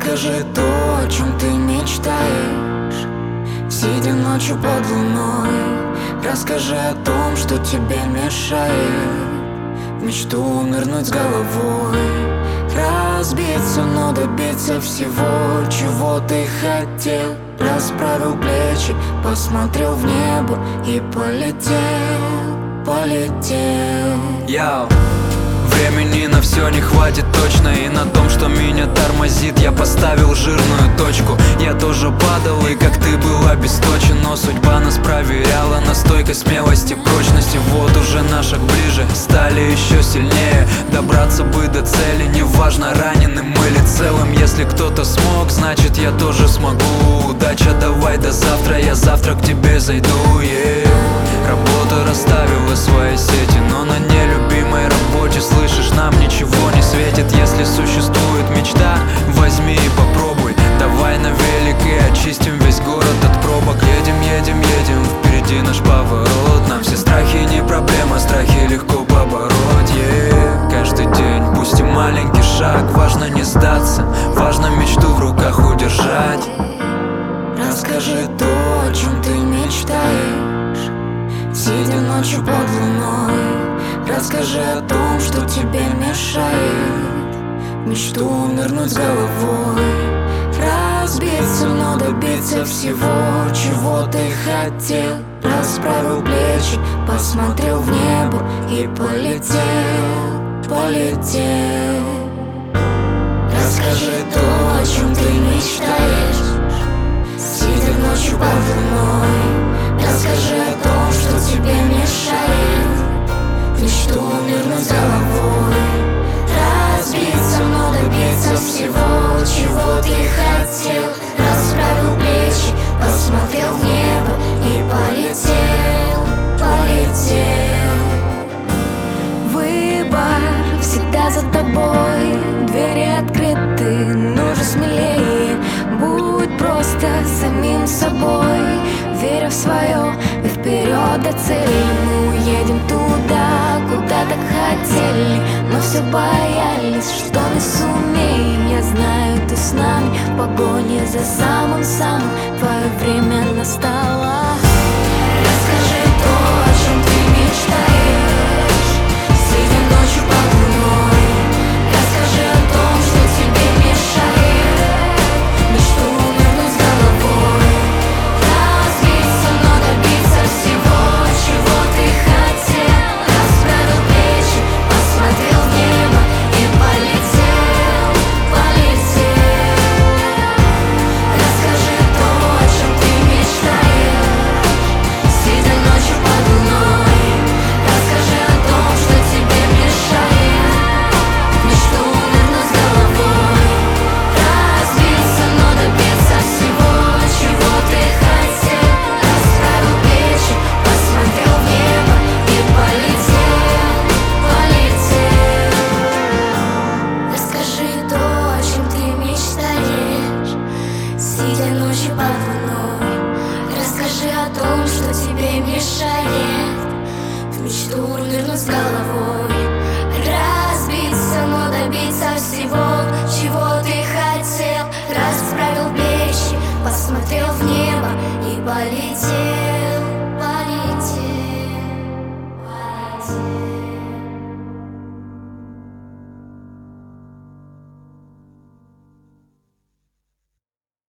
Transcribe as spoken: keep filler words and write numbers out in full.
Расскажи то, о чем ты мечтаешь, сидя ночью под луной. Расскажи о том, что тебе мешает в мечту нырнуть с головой. Разбиться, но добиться всего, чего ты хотел. Расправил плечи, посмотрел в небо и полетел, полетел. Йоу. Времени на все не хватит точно, и на том, что меня тормозит, я поставил жирную точку. Я тоже падал, и как ты был обесточен, но судьба нас проверяла на стойкость, смелости, прочности. Вот уже на шаг ближе, стали еще сильнее. Добраться бы до цели, неважно, раненым или целым. Если кто-то смог, значит я тоже смогу. Удача, давай до завтра, я завтра к тебе зайду, yeah. Работа расставила свои сети, но на нелюбимой работе, слышишь, нам ничего не светит. Если существует мечта, возьми и попробуй. Давай на велике очистим весь город от пробок. Едем, едем, едем, впереди наш поворот. Нам все страхи не проблема, страхи легко побороть, yeah. Каждый день пусть и маленький шаг, важно не сдаться, важно мечту в руках удержать. Расскажи то, о чем ты мечтаешь, сидя ночью под луной. Расскажи о том, что тебе мешает в мечту нырнуть с головой. Разбиться, но добиться всего, чего ты хотел. Расправил плечи, посмотрел в небо и полетел, полетел. Расскажи то, о чем ты мечтаешь, сидя ночью под луной. Расскажи о том, что тебе мешает в мечту нырнуть с головой. Разбиться, но добиться всего, чего ты хотел. Расправил плечи, посмотрел в небо и полетел, полетел. Выбор всегда за тобой, двери открыты, ну же смелее. Будь просто самим собой, веря в свое и вперед до цели. Мы уедем туда, куда так хотели, но все боялись, что не сумеем. Я знаю, ты с нами в погоне за самым-самым, твое время настало. Расскажи то, о чем ты мечтаешь, сидя ночью под луной. Расскажи о том, что тебе мешает мечту нырнуть с головой. Разбиться, но добиться всего, чего ты хотел. Расправил плечи, посмотрел в небо и полетел, полетел. Расскажи то, о чем ты мечтаешь, сидя ночью под луной. Расскажи о том, что тебе мешает мечту нырнуть с головой. Разбиться, но добиться всего, чего ты хотел. Расправил плечи, посмотрел в небо и полетел, полетел. Расскажи то, о чем ты мечтаешь, сидя ночью под луной. Расскажи о том, что тебе мешает в мечту нырнуть с головой. Разбиться, но добиться всего, чего ты хотел. Расправил плечи, посмотрел в небо и полетел, полетел, полетел.